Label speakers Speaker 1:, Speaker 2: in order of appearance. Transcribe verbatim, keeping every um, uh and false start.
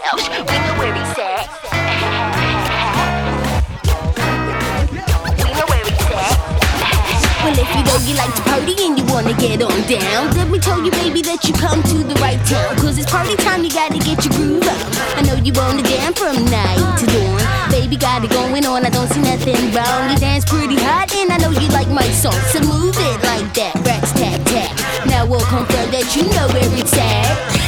Speaker 1: We know where he's at. We know where he's at. Well, if you know you like to party and you wanna get on down, let me tell you, baby, that you come to the right town. Cause it's party time, you gotta get your groove on. I know you wanna jam from night to dawn. Baby, got it going on, I don't see nothing wrong. You dance pretty hot and I know you like my song. So move it like that, racks, tack, tack. Now we'll confirm that you know where it's at.